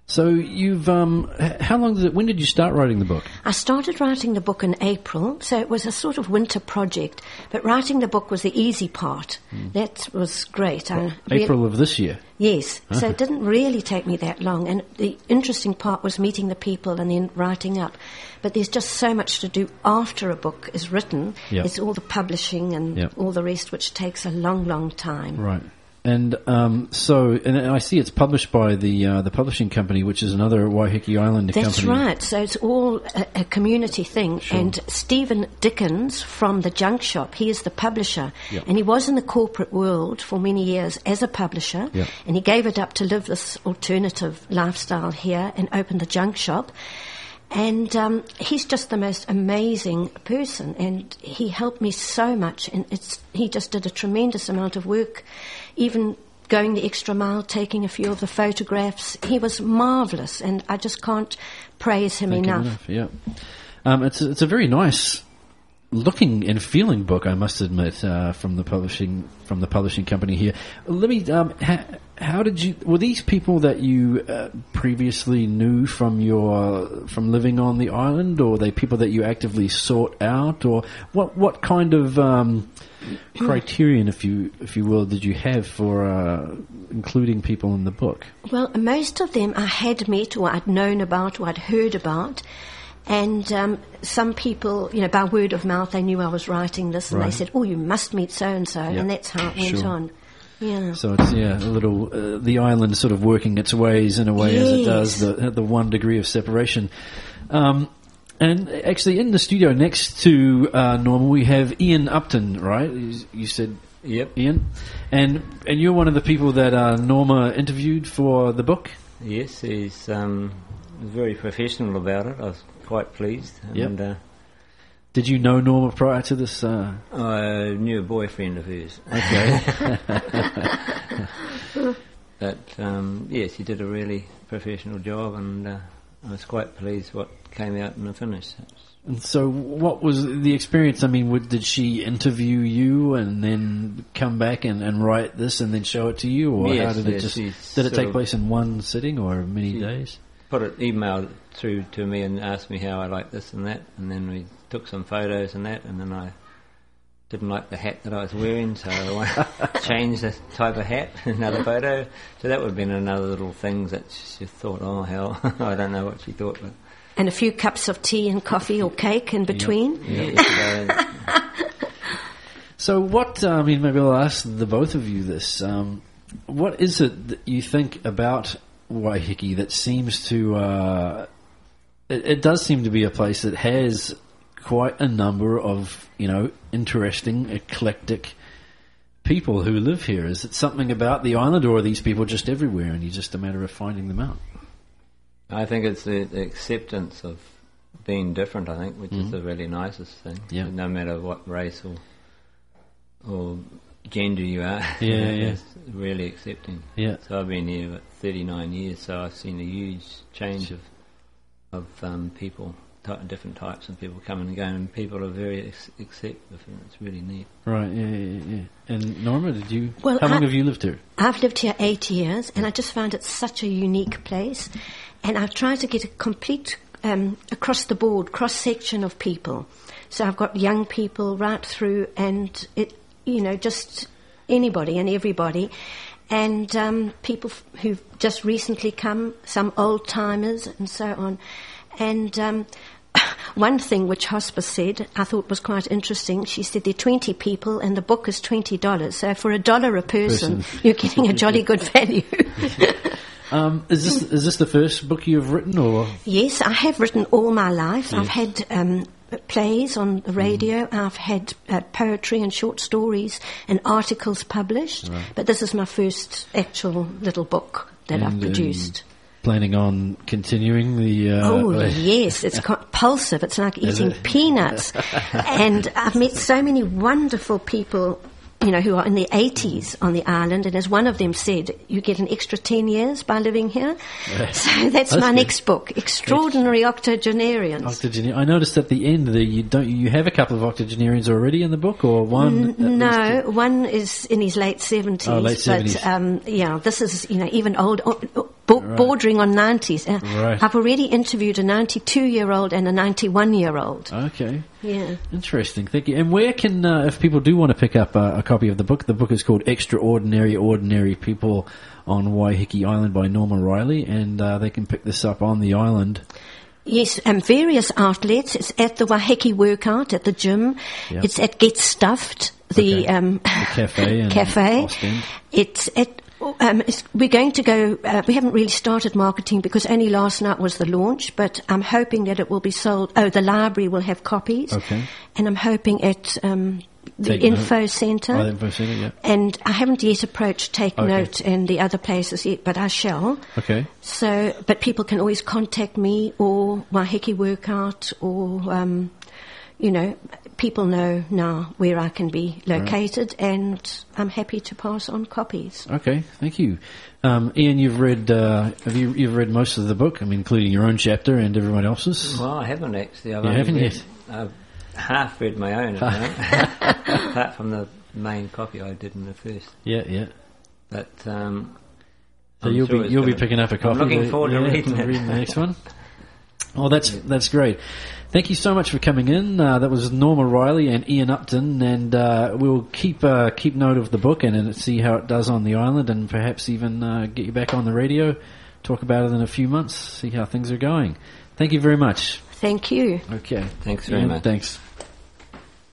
So you've, how long did when did you start writing the book? I started writing the book in April, so it was a sort of winter project. But writing the book was the easy part. That was great. April of this year? Yes. So it didn't really take me that long. And the interesting part was meeting the people and then writing up. But there's just so much to do after a book is written. Yep. It's all the publishing and all the rest, which takes a long, long time. Right. And and I see it's published by the publishing company, which is another Waiheke Islander company. That's right. So it's all a community thing. Sure. And Stephen Dickens from the Junk Shop, he is the publisher. Yep. And he was in the corporate world for many years as a publisher. Yep. And he gave it up to live this alternative lifestyle here and opened the Junk Shop. And he's just the most amazing person, and he helped me so much. And he just did a tremendous amount of work, even going the extra mile, taking a few of the photographs. He was marvellous, and I just can't praise him enough. Yeah, it's a very nice looking and feeling book, I must admit, from the publishing company here. Let me. How did you? Were these people that you previously knew from living on the island, or were they people that you actively sought out, or what kind of criterion, if you will, did you have for including people in the book? Well, most of them I had met, or I'd known about, or I'd heard about. And some people, by word of mouth, they knew I was writing this, and they said, "Oh, you must meet so-and-so," and that's how it went on. Yeah. So it's a little the island sort of working its ways in a way as it does the 1 degree of separation. And actually, in the studio next to Norma, we have Ian Upton, right? You said, "Yep, Ian," and you're one of the people that Norma interviewed for the book. Yes, he's very professional about it. I was quite pleased. Yep. And, did you know Norma prior to this? I knew a boyfriend of hers. Okay. But yes, he did a really professional job, and I was quite pleased what came out in the finish. And so, what was the experience? I mean, did she interview you and then come back and write this and then show it to you, or yes, how did it did it take place in one sitting or many days? Put an email through to me and asked me how I liked this and that, and then we took some photos and that, and then I didn't like the hat that I was wearing, so I changed the type of hat, another photo. So that would have been another little thing that she thought, oh hell, I don't know what she thought. But and a few cups of tea and coffee or cake in between. Yeah. So what, maybe I'll ask the both of you this. What is it that you think about Waiheke that seems to... It does seem to be a place that has quite a number of, interesting, eclectic people who live here. Is it something about the island, or are these people just everywhere and it's just a matter of finding them out? I think it's the acceptance of being different, which is the really nicest thing. Yeah. No matter what race or gender you are, it's really accepting. Yeah. So I've been here for 39 years, so I've seen a huge change of people, different types of people coming and going, and people are very acceptive, and it's really neat. Right, yeah. And Norma, how long have you lived here? I've lived here 8 years, and I just found it such a unique place, and I've tried to get a complete, across the board, cross-section of people. So I've got young people right through, and just anybody and everybody, and people who've just recently come, some old-timers and so on. And one thing which Hospice said I thought was quite interesting, she said there are 20 people and the book is $20, so for $1 a person. You're getting a jolly good value. Is this the first book you've written, or? Yes, I have written all my life. Yes. I've had plays on the radio. I've had poetry and short stories and articles published. Right. But this is my first actual little book that I've produced. Planning on continuing the... yes, it's compulsive. It's like eating peanuts. And I've met so many wonderful people, who are in their 80s on the island, and as one of them said, you get an extra 10 years by living here. So that's my next book, Extraordinary Octogenarians. I noticed at the end that you have a couple of octogenarians already in the book, or one? No, one is in his late 70s. Oh, late 70s. But this is, even old. bordering on 90s. Right. I've already interviewed a 92-year-old and a 91-year-old. Okay. Yeah. Interesting. Thank you. And where can, if people do want to pick up a copy of the book is called Extraordinary Ordinary People on Waiheke Island by Norma Riley, and they can pick this up on the island. Yes, various outlets. It's at the Waiheke Workout at the gym. Yep. It's at Get Stuffed, the cafe. And cafe. Ostend. It's at. We're going to go. We haven't really started marketing because only last night was the launch. But I'm hoping that it will be sold. Oh, the library will have copies. Okay. And I'm hoping at the Take info Note. centre. Oh, the info centre. Yeah. And I haven't yet approached Take Okay. Note and the other places yet, but I shall. Okay. So, but people can always contact me or Waiheke Workout or, people know now where I can be located, and I'm happy to pass on copies. Okay, thank you, Ian. You've read you've read most of the book, I mean, including your own chapter and everyone else's. Well, I haven't actually. You haven't yet? I've half read my own, apart from the main copy I did in the first. Yeah. But So you'll be picking up a copy. I'm looking forward to reading it. the next one. Oh, that's great. Thank you so much for coming in. That was Norma Riley and Ian Upton, and we'll keep note of the book and see how it does on the island, and perhaps even get you back on the radio, talk about it in a few months, see how things are going. Thank you very much. Thank you. Okay. Thanks very much. Thanks.